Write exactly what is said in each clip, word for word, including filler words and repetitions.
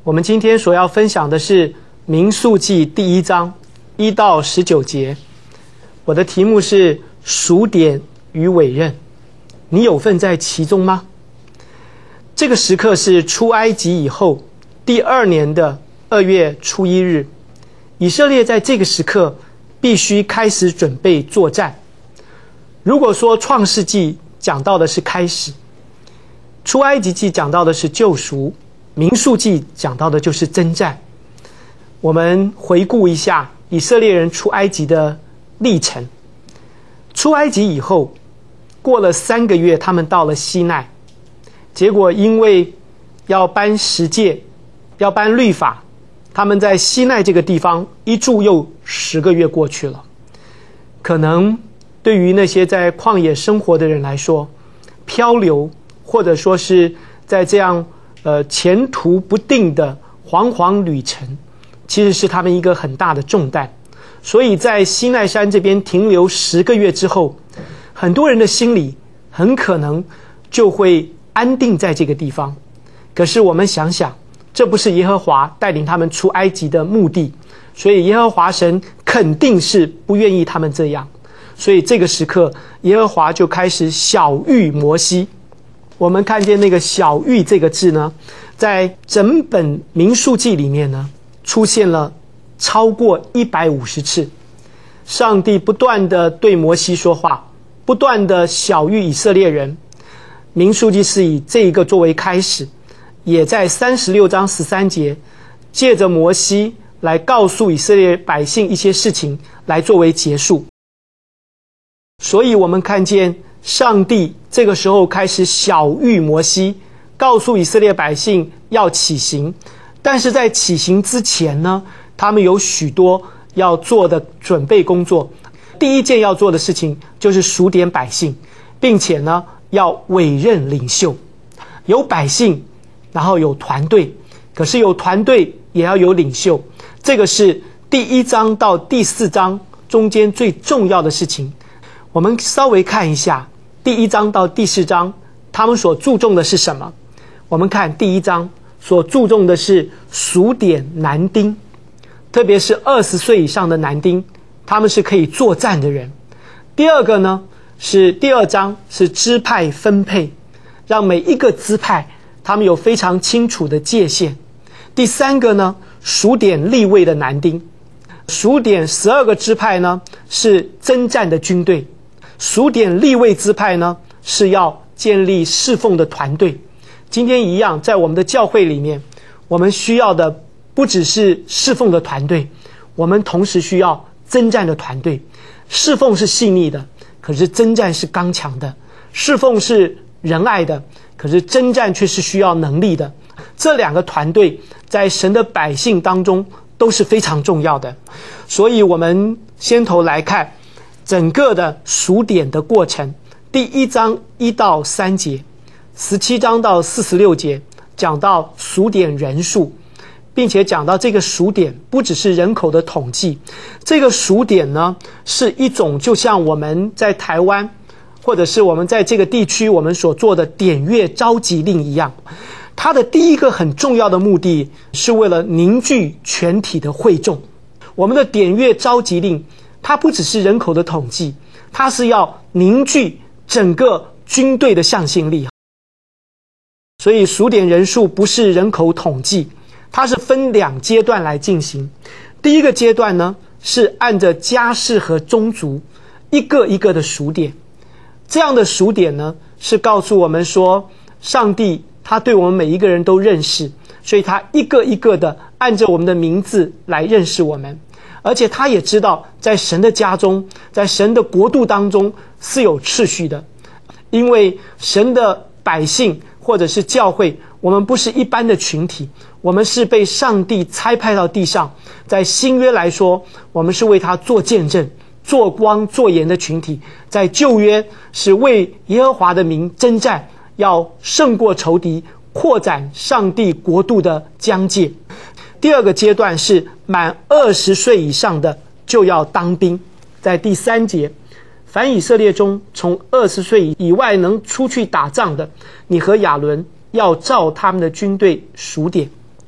我们今天所要分享的是民数记第一章一到十九节。我的题目是数点与委任，你有份在其中吗？这个时刻是出埃及以后第二年的二月初一日，以色列在这个时刻必须开始准备作战。如果说创世纪讲到的是开始，出埃及记讲到的是救赎，民数记讲到的就是征战。我们回顾一下以色列人出埃及的历程。出埃及以后，过了三个月，他们到了西奈，结果因为要颁十诫，要颁律法，他们在西奈这个地方一住又十个月过去了。可能对于那些在旷野生活的人来说，漂流或者说是在这样呃前途不定的惶惶旅程，其实是他们一个很大的重担。所以在西奈山这边停留十个月之后，很多人的心里很可能就会安定在这个地方。可是我们想想，这不是耶和华带领他们出埃及的目的，所以耶和华神肯定是不愿意他们这样。所以这个时刻，耶和华就开始晓谕摩西。我们看见那个晓谕这个字呢，在整本民数记里面呢，出现了超过一百五十次。上帝不断的对摩西说话，不断的晓谕以色列人。民数记是以这一个作为开始，也在三十六章十三节，借着摩西来告诉以色列百姓一些事情，来作为结束。所以我们看见上帝这个时候开始晓谕摩西，告诉以色列百姓要起行。但是在起行之前呢，他们有许多要做的准备工作。第一件要做的事情就是数点百姓，并且呢要委任领袖。有百姓，然后有团队，可是有团队也要有领袖。这个是第一章到第四章中间最重要的事情。我们稍微看一下第一章到第四章，他们所注重的是什么？我们看第一章所注重的是数点男丁，特别是二十岁以上的男丁，他们是可以作战的人。第二个呢，是第二章是支派分配，让每一个支派他们有非常清楚的界限。第三个呢，数点利未的男丁，数点十二个支派呢是征战的军队，数点利未支派呢是要建立侍奉的团队。今天一样，在我们的教会里面，我们需要的不只是侍奉的团队，我们同时需要征战的团队。侍奉是细腻的，可是征战是刚强的；侍奉是仁爱的，可是征战却是需要能力的。这两个团队在神的百姓当中都是非常重要的。所以我们先头来看整个的数点的过程。第一章一到三节，十七章到四十六节讲到数点人数，并且讲到这个数点不只是人口的统计，这个数点呢是一种就像我们在台湾或者是我们在这个地区我们所做的点阅召集令一样。它的第一个很重要的目的是为了凝聚全体的会众。我们的点阅召集令，它不只是人口的统计，它是要凝聚整个军队的向心力。所以数点人数不是人口统计，它是分两阶段来进行。第一个阶段呢，是按着家世和宗族一个一个的数点。这样的数点呢，是告诉我们说，上帝他对我们每一个人都认识，所以他一个一个的按着我们的名字来认识我们。而且他也知道在神的家中，在神的国度当中是有次序的。因为神的百姓或者是教会，我们不是一般的群体，我们是被上帝差派到地上。在新约来说，我们是为他做见证、做光做盐的群体；在旧约是为耶和华的名征战，要胜过仇敌，扩展上帝国度的疆界。第二个阶段是满二十岁以上的就要当兵。在第三节，凡以色列中从二十岁以外能出去打仗的，你和亚伦要照他们的军队数点。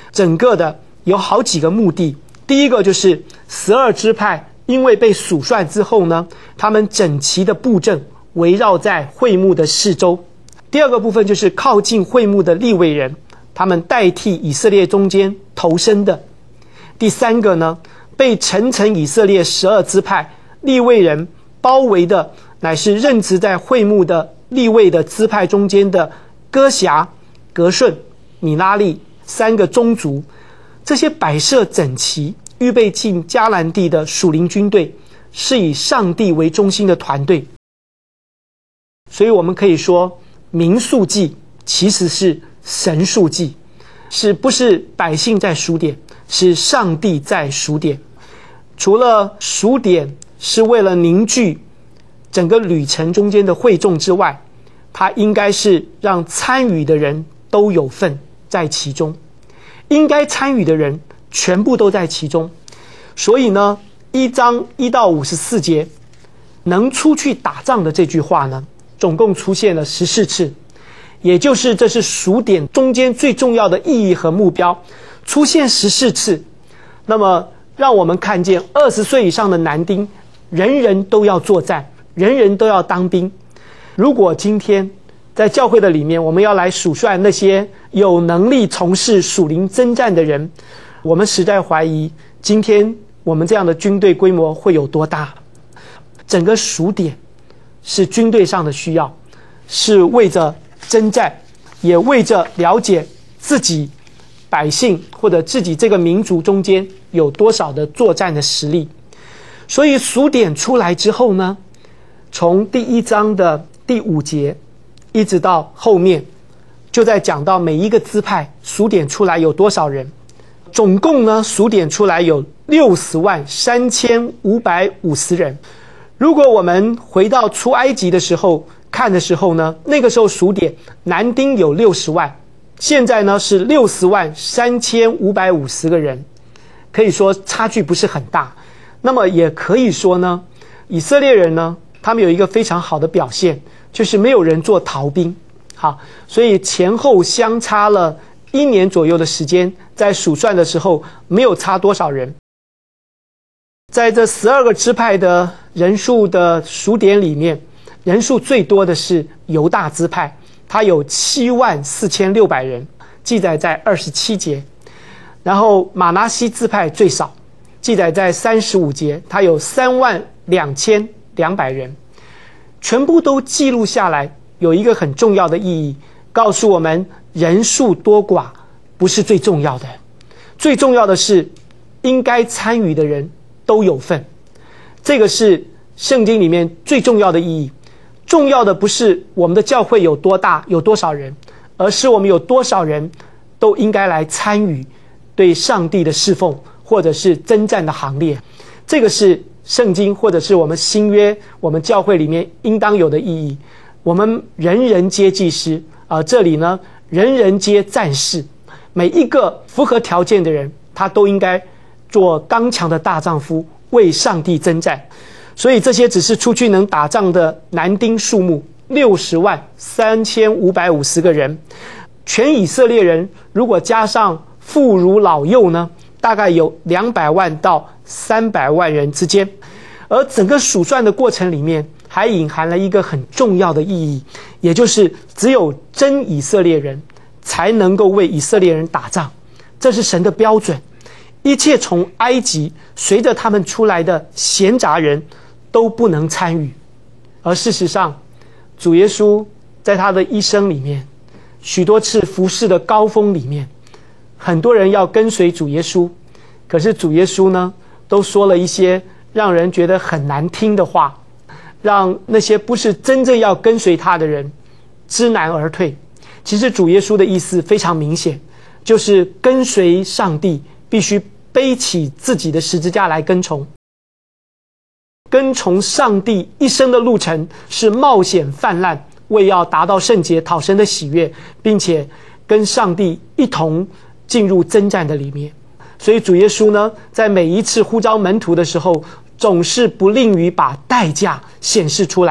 整个的有好几个目的。第一个就是十二支派因为被数算之后呢，他们整齐的布阵围绕在会幕的四周。第二个部分就是靠近会幕的利未人，他们代替以色列中间头生的。第三个呢，被层层以色列十二支派利未人包围的，乃是任职在会幕的利未的支派中间的哥辖、革顺、米拉利三个宗族。这些摆设整齐预备进迦南地的属灵军队，是以上帝为中心的团队。所以我们可以说，民数记其实是神数记，是不是百姓在数点，是上帝在数点。除了数点是为了凝聚整个旅程中间的会众之外，它应该是让参与的人都有份在其中，应该参与的人全部都在其中。所以呢，一章一到五十四节，能出去打仗的这句话呢，总共出现了十四次，也就是这是数点中间最重要的意义和目标，出现十四次。那么让我们看见二十岁以上的男丁人人都要作战，人人都要当兵。如果今天在教会的里面，我们要来数算那些有能力从事属灵征战的人，我们实在怀疑今天我们这样的军队规模会有多大。整个数点是军队上的需要，是为着征战，也为着了解自己百姓或者自己这个民族中间有多少的作战的实力。所以数点出来之后呢，从第一章的第五节一直到后面，就在讲到每一个支派数点出来有多少人。总共呢，数点出来有六十万三千五百五十人。如果我们回到出埃及的时候看的时候呢，那个时候数点男丁有六十万，现在呢是六十万三千五百五十个人，可以说差距不是很大。那么也可以说呢，以色列人呢，他们有一个非常好的表现，就是没有人做逃兵。好，所以前后相差了一年左右的时间，在数算的时候没有差多少人。在这十二个支派的人数的数点里面，人数最多的是犹大支派，它有七万四千六百人，记载在二十七节。然后马拿西支派最少，记载在三十五节，它有三万两千两百人。全部都记录下来，有一个很重要的意义，告诉我们人数多寡不是最重要的，最重要的是应该参与的人都有份。这个是圣经里面最重要的意义。重要的不是我们的教会有多大，有多少人，而是我们有多少人都应该来参与对上帝的侍奉，或者是征战的行列。这个是圣经或者是我们新约我们教会里面应当有的意义。我们人人皆祭司，而、呃、这里呢，人人皆战士，每一个符合条件的人，他都应该做刚强的大丈夫，为上帝征战。所以这些只是出去能打仗的男丁数目六十万三千五百五十个人。全以色列人如果加上妇孺老幼呢，大概有两百万到三百万人之间。而整个数算的过程里面还隐含了一个很重要的意义，也就是只有真以色列人才能够为以色列人打仗，这是神的标准。一切从埃及随着他们出来的闲杂人都不能参与。而事实上，主耶稣在他的一生里面，许多次服事的高峰里面，很多人要跟随主耶稣，可是主耶稣呢，都说了一些让人觉得很难听的话，让那些不是真正要跟随他的人知难而退。其实主耶稣的意思非常明显，就是跟随上帝必须背起自己的十字架来跟从。跟从上帝一生的路程是冒险泛滥，为要达到圣洁，讨神的喜悦，并且跟上帝一同进入征战的里面。所以主耶稣呢，在每一次呼召门徒的时候，总是不吝于把代价显示出来，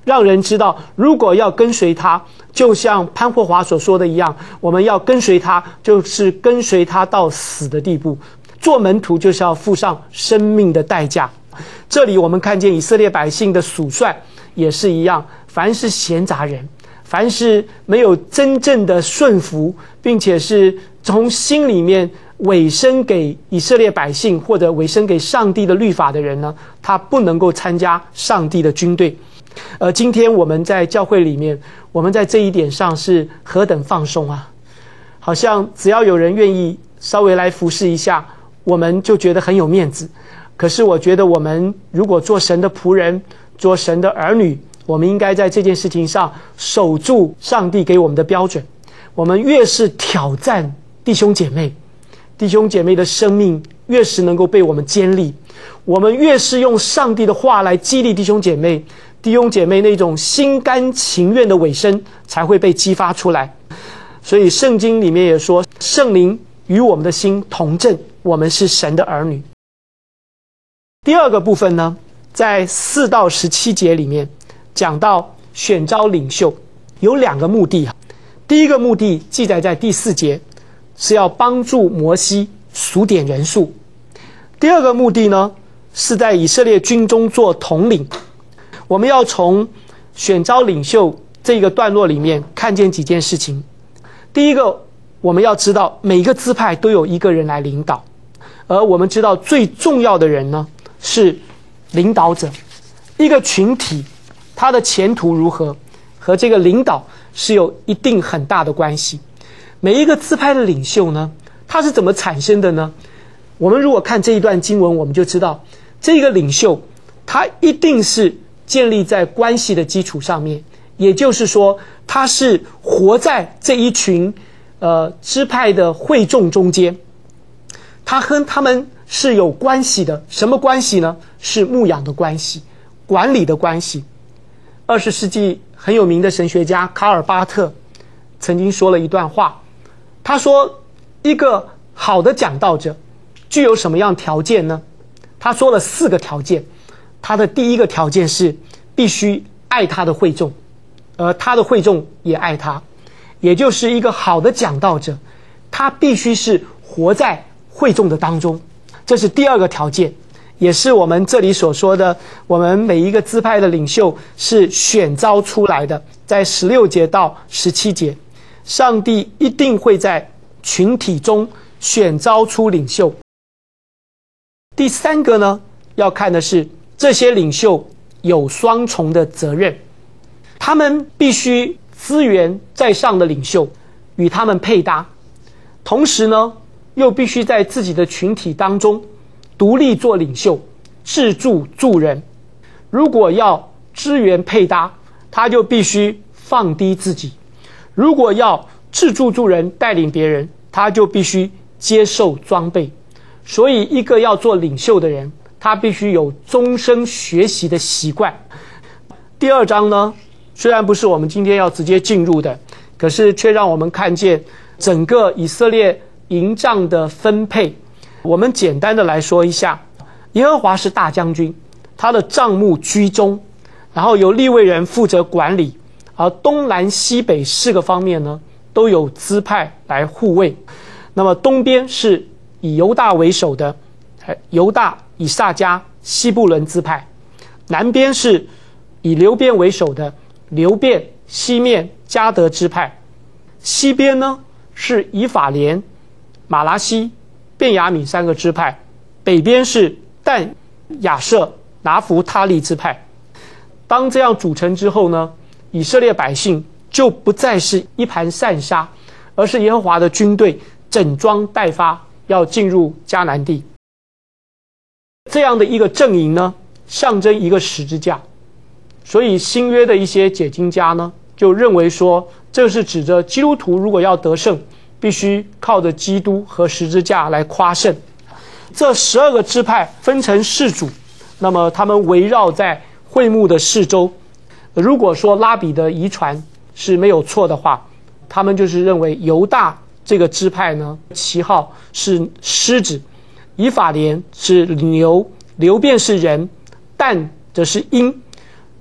让人知道，如果要跟随他，就像潘霍华所说的一样，我们要跟随他，就是跟随他到死的地步。做门徒就是要付上生命的代价。这里我们看见以色列百姓的数算也是一样，凡是闲杂人，凡是没有真正的顺服，并且是从心里面委身给以色列百姓或者委身给上帝的律法的人呢，他不能够参加上帝的军队。而今天我们在教会里面，我们在这一点上是何等放松啊！好像只要有人愿意稍微来服侍一下，我们就觉得很有面子。可是我觉得我们如果做神的仆人，做神的儿女，我们应该在这件事情上守住上帝给我们的标准。我们越是挑战弟兄姐妹，弟兄姐妹的生命越是能够被我们坚立，我们越是用上帝的话来激励弟兄姐妹，弟兄姐妹那种心甘情愿的委身才会被激发出来。所以圣经里面也说，圣灵与我们的心同证，我们是神的儿女。第二个部分呢，在四到十七节里面讲到选召领袖有两个目的。第一个目的记载在第四节，是要帮助摩西数点人数。第二个目的呢，是在以色列军中做统领。我们要从选召领袖这个段落里面看见几件事情。第一个，我们要知道每个支派都有一个人来领导，而我们知道最重要的人呢是领导者。一个群体它的前途如何，和这个领导是有一定很大的关系。每一个支派的领袖呢，他是怎么产生的呢？我们如果看这一段经文，我们就知道这个领袖他一定是建立在关系的基础上面，也就是说他是活在这一群呃支派的会众中间，他和他们是有关系的。什么关系呢？是牧养的关系，管理的关系。二十世纪很有名的神学家卡尔巴特曾经说了一段话，他说一个好的讲道者具有什么样条件呢？他说了四个条件。他的第一个条件是必须爱他的会众，而他的会众也爱他。也就是一个好的讲道者，他必须是活在会众的当中，这是第二个条件，也是我们这里所说的我们每一个支派的领袖是选召出来的。在十六节到十七节，上帝一定会在群体中选召出领袖。第三个呢，要看的是这些领袖有双重的责任，他们必须资源在上的领袖与他们配搭，同时呢又必须在自己的群体当中独立做领袖，自助助人。如果要资源配搭，他就必须放低自己；如果要自助助人带领别人，他就必须接受装备。所以一个要做领袖的人，他必须有终身学习的习惯。第二章呢，虽然不是我们今天要直接进入的，可是却让我们看见整个以色列营帐的分配。我们简单的来说一下，耶和华是大将军，他的帐幕居中，然后由利未人负责管理，而东南西北四个方面呢，都有支派来护卫。那么东边是以犹大为首的犹大、以萨迦、西布伦支派，南边是以流便为首的流便、西面、迦得支派，西边呢是以法莲、马拉西、便雅悯三个支派，北边是但、亚舍、拿弗他利支派。当这样组成之后呢，以色列百姓就不再是一盘散沙，而是耶和华的军队整装待发，要进入迦南地。这样的一个阵营呢，象征一个十字架。所以新约的一些解经家呢，就认为说，这是指着基督徒如果要得胜，必须靠着基督和十字架来夸胜。这十二个支派分成四组，那么他们围绕在会幕的四周。如果说拉比的遗传是没有错的话，他们就是认为犹大这个支派呢，旗号是狮子，以法莲是牛，流便是人，但则是鹰，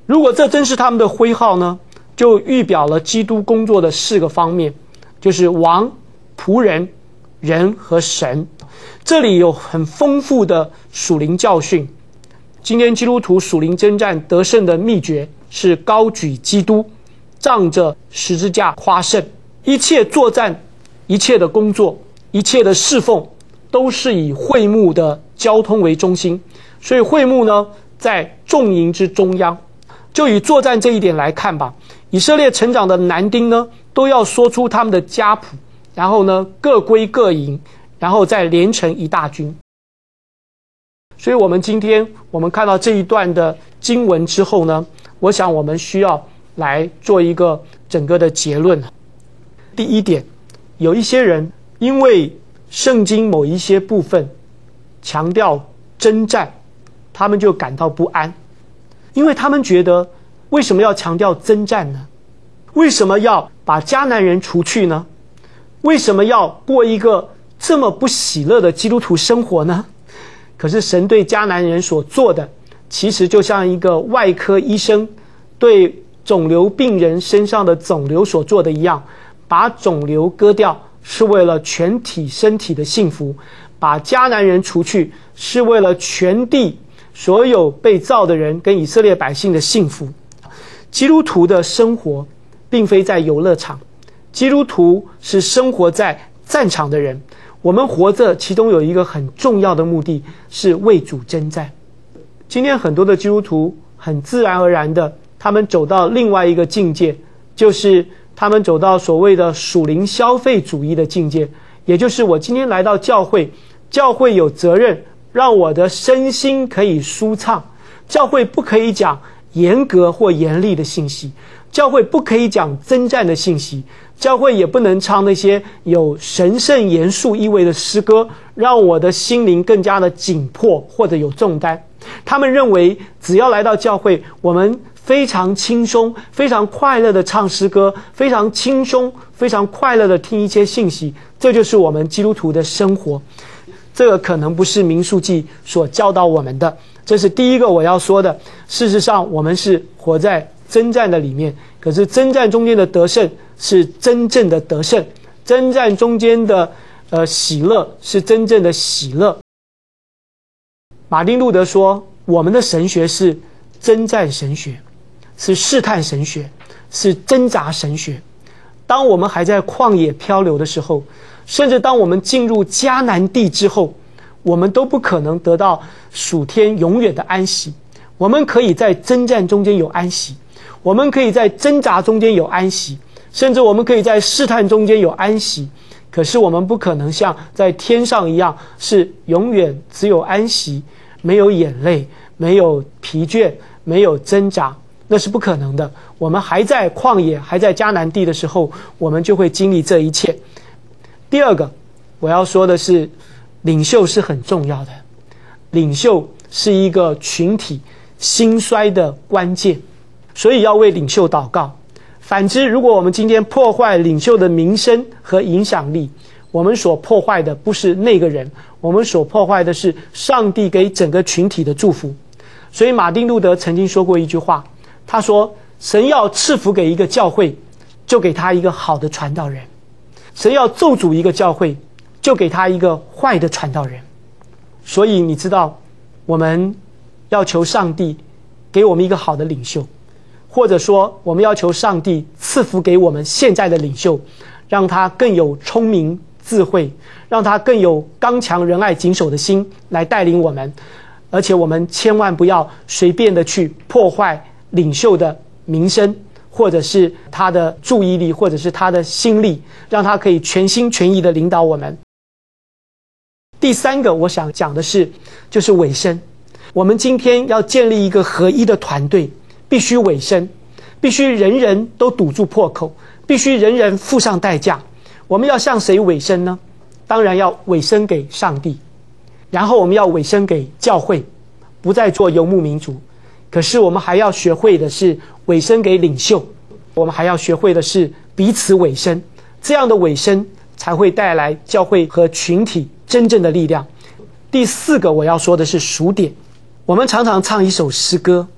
如果这真是他们的徽号呢，就预表了基督工作的四个方面，就是王、仆人、人和神。这里有很丰富的属灵教训。今天基督徒属灵征战得胜的秘诀是高举基督，仗着十字架夸胜。一切作战、一切的工作、一切的侍奉，都是以会幕的交通为中心。所以会幕呢，在众营之中央。就以作战这一点来看吧，以色列成长的男丁呢，都要说出他们的家谱，然后呢各归各营，然后再连成一大军。所以我们今天我们看到这一段的经文之后呢，我想我们需要来做一个整个的结论。第一点，有一些人因为圣经某一些部分强调征战，他们就感到不安，因为他们觉得为什么要强调征战呢？为什么要把迦南人除去呢？为什么要过一个这么不喜乐的基督徒生活呢？可是神对迦南人所做的，其实就像一个外科医生对肿瘤病人身上的肿瘤所做的一样，把肿瘤割掉是为了全体身体的幸福，把迦南人除去是为了全地所有被造的人跟以色列百姓的幸福。基督徒的生活并非在游乐场，基督徒是生活在战场的人。我们活着其中有一个很重要的目的，是为主征战。今天很多的基督徒很自然而然的，他们走到另外一个境界，就是他们走到所谓的属灵消费主义的境界，也就是我今天来到教会，教会有责任让我的身心可以舒畅，教会不可以讲严格或严厉的信息，教会不可以讲征战的信息，教会也不能唱那些有神圣严肃意味的诗歌，让我的心灵更加的紧迫或者有重担。他们认为只要来到教会，我们非常轻松非常快乐的唱诗歌，非常轻松非常快乐的听一些信息，这就是我们基督徒的生活。这个可能不是民数记所教导我们的，这是第一个我要说的。事实上我们是活在征战的里面，可是征战中间的得胜是真正的得胜，征战中间的呃喜乐是真正的喜乐。马丁路德说，我们的神学是征战神学，是试探神学，是挣扎神学。当我们还在旷野漂流的时候，甚至当我们进入迦南地之后，我们都不可能得到属天永远的安息。我们可以在征战中间有安息，我们可以在挣扎中间有安息，甚至我们可以在试探中间有安息。可是我们不可能像在天上一样，是永远只有安息，没有眼泪，没有疲倦，没有挣扎，那是不可能的。我们还在旷野，还在迦南地的时候，我们就会经历这一切。第二个我要说的是，领袖是很重要的，领袖是一个群体兴衰的关键，所以要为领袖祷告。反之，如果我们今天破坏领袖的名声和影响力，我们所破坏的不是那个人，我们所破坏的是上帝给整个群体的祝福。所以马丁路德曾经说过一句话，他说，神要赐福给一个教会，就给他一个好的传道人；神要咒诅一个教会，就给他一个坏的传道人。所以你知道，我们要求上帝给我们一个好的领袖，或者说我们要求上帝赐福给我们现在的领袖，让他更有聪明智慧，让他更有刚强仁爱谨守的心来带领我们。而且我们千万不要随便的去破坏领袖的名声，或者是他的注意力，或者是他的心力，让他可以全心全意的领导我们。第三个我想讲的是，就是委身。我们今天要建立一个合一的团队，必须委身，必须人人都堵住破口，必须人人付上代价。我们要向谁委身呢？当然要委身给上帝，然后我们要委身给教会，不再做游牧民族。可是我们还要学会的是委身给领袖，我们还要学会的是彼此委身，这样的委身才会带来教会和群体真正的力量。第四个我要说的是数点。我们常常唱一首诗歌，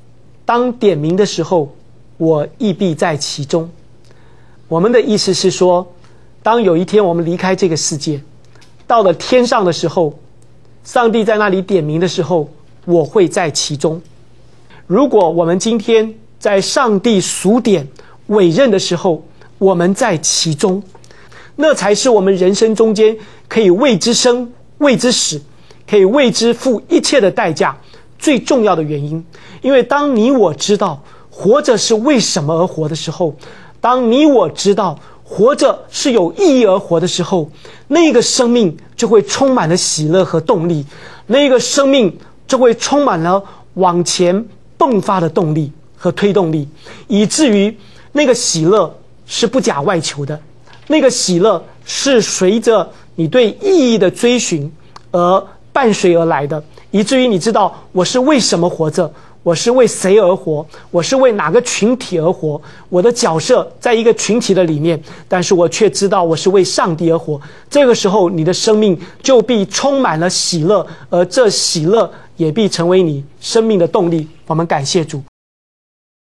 当点名的时候，我亦必在其中。我们的意思是说，当有一天我们离开这个世界，到了天上的时候，上帝在那里点名的时候，我会在其中。如果我们今天在上帝数点委任的时候，我们在其中，那才是我们人生中间可以为之生为之死，可以为之付一切的代价最重要的原因。因为当你我知道活着是为什么而活的时候，当你我知道活着是有意义而活的时候，那个生命就会充满了喜乐和动力，那个生命就会充满了往前迸发的动力和推动力，以至于那个喜乐是不假外求的，那个喜乐是随着你对意义的追寻而伴随而来的，以至于你知道我是为什么活着，我是为谁而活，我是为哪个群体而活，我的角色在一个群体的里面，但是我却知道我是为上帝而活。这个时候你的生命就必充满了喜乐，而这喜乐也必成为你生命的动力。我们感谢主。